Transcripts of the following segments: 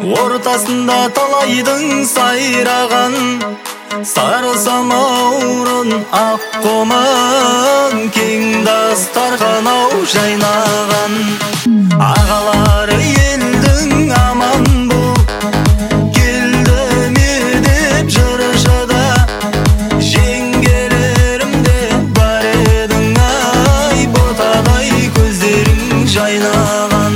ортасында талайдың сайраған, сары самаурын аққоман, кең дастархан ау жайнаған. Ағалары елдің аман бол, келді ме деп жырышыда, жеңгелерім де бар едің ай, ботадай көздерің жайнаған.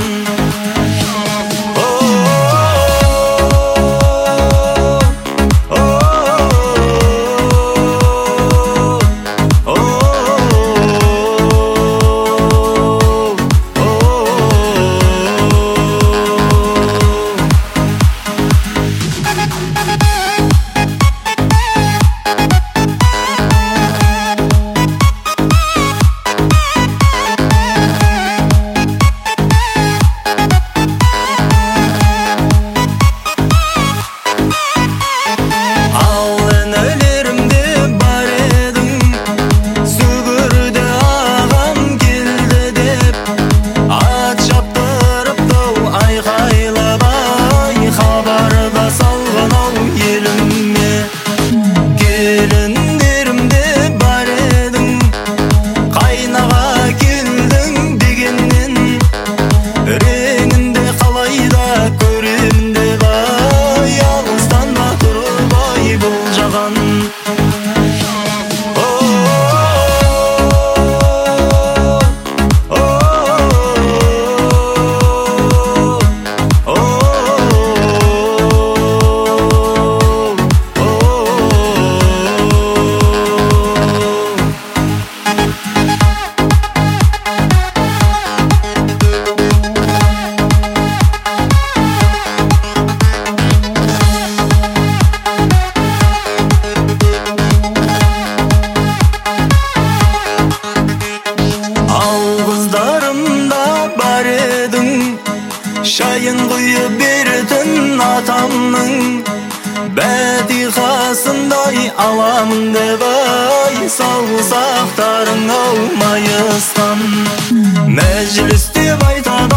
Шайын құйып беретін атамның, бәтиқасындай аламын деп ай, саусақтарың ау майысқан. Мәжілісте айтады